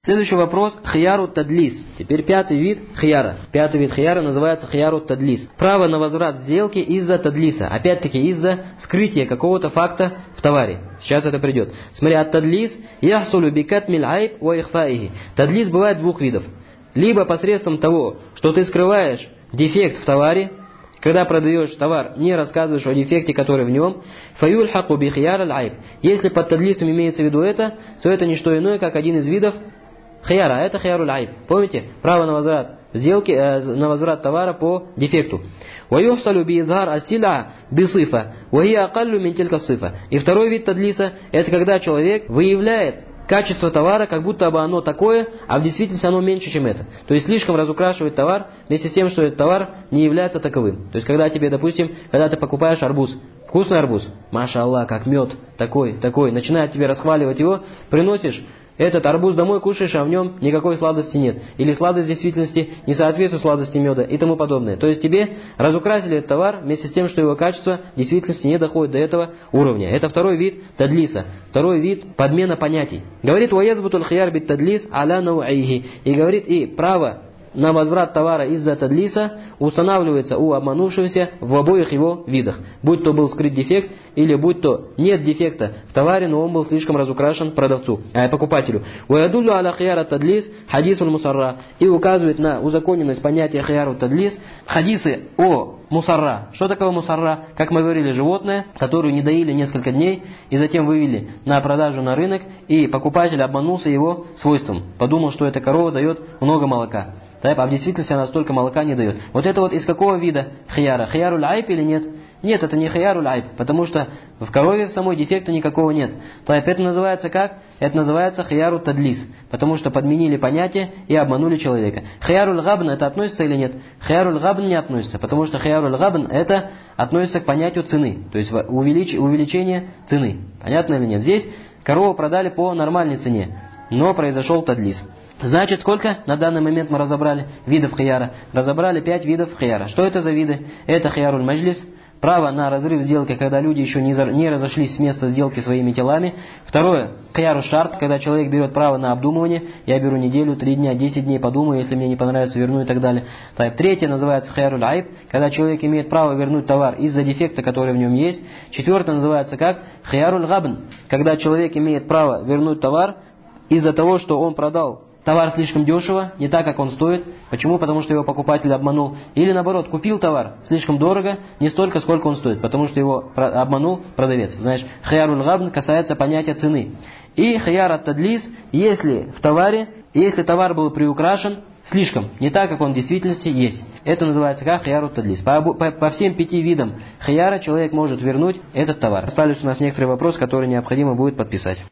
Следующий вопрос. Хияру тадлис. Теперь пятый вид хияра. Пятый вид хияра называется хияру тадлис. Право на возврат сделки из-за тадлиса. Опять-таки из-за скрытия какого-то факта в товаре. Сейчас это придет. Смотри, от тадлис яхсулю бикатмиль айб ва ихфаихи. Тадлис бывает двух видов. Либо посредством того, что ты скрываешь дефект в товаре, когда продаешь товар, не рассказываешь о дефекте, который в нем. Фаюльхаку би хияр аль-айб. Если под тадлисом имеется в виду это, то это не что иное, как один из видов хияра. Это хияруль айб. Помните? Право на возврат сделки, на возврат товара по дефекту. ويحصل بإظهار السلعة بصفة وهي أقل من تلك الصفة. И второй вид тадлиса – это когда человек выявляет качество товара, как будто бы оно такое, а в действительности оно меньше, чем это. То есть слишком разукрашивает товар, вместе с тем, что этот товар не является таковым. То есть когда тебе, допустим, когда ты покупаешь арбуз, вкусный арбуз, маша Аллах, как мед, такой, начинает тебе расхваливать его, приносишь этот арбуз домой, кушаешь, а в нем никакой сладости нет. Или сладость в действительности не соответствует сладости меда и тому подобное. То есть тебе разукрасили этот товар вместе с тем, что его качество в действительности не доходит до этого уровня. Это второй вид тадлиса. Второй вид подмена понятий. Говорит, «Ваязбутуль хияр бит тадлис аля науайхи». И говорит, и право на возврат товара из-за тадлиса устанавливается у обманувшегося в обоих его видах. Будь то был скрыт дефект, или будь то нет дефекта в товаре, но он был слишком разукрашен продавцу, покупателю. «Ваядуллю аля хияра тадлис хадисуль мусарра». И указывает на узаконенность понятия хияру тадлис хадисы о мусарра. Что такое мусарра? Как мы говорили, животное, которое не доили несколько дней и затем вывели на продажу на рынок, и покупатель обманулся его свойством. Подумал, что эта корова дает много молока. А в действительности она столько молока не дает. Вот это вот из какого вида хияра? Хияруль айб или нет? Нет, это не хияруль айб, потому что в корове в самой дефекта никакого нет. Это называется как? Это называется хияру тадлис, потому что подменили понятие и обманули человека. Хияруль габн это относится или нет? Хияруль габн не относится, потому что хияруль габн это относится к понятию цены, то есть увеличение цены. Понятно или нет? Здесь корову продали по нормальной цене, но произошел тадлис. Значит, сколько на данный момент мы разобрали видов хияра? Разобрали 5 видов хияра. Что это за виды? Это хияруль маджлис, право на разрыв сделки, когда люди еще не разошлись с места сделки своими телами. Второе, хияру шарт, когда человек берет право на обдумывание. Я беру неделю, 3 дня, 10 дней подумаю, если мне не понравится, верну и так далее. Третье называется хияруль айб, когда человек имеет право вернуть товар из-за дефекта, который в нем есть. Четвертое называется как хияруль габн, когда человек имеет право вернуть товар из-за того, что он продал товар слишком дешево, не так, как он стоит. Почему? Потому что его покупатель обманул. Или наоборот, купил товар слишком дорого, не столько, сколько он стоит, потому что его обманул продавец. Знаешь, хияруль габн касается понятия цены. И хияр ат-тадлис, если товар был приукрашен слишком, не так, как он в действительности есть. Это называется как хияр ат-тадлис. По всем 5 видам хияра человек может вернуть этот товар. Остались у нас некоторые вопросы, которые необходимо будет подписать.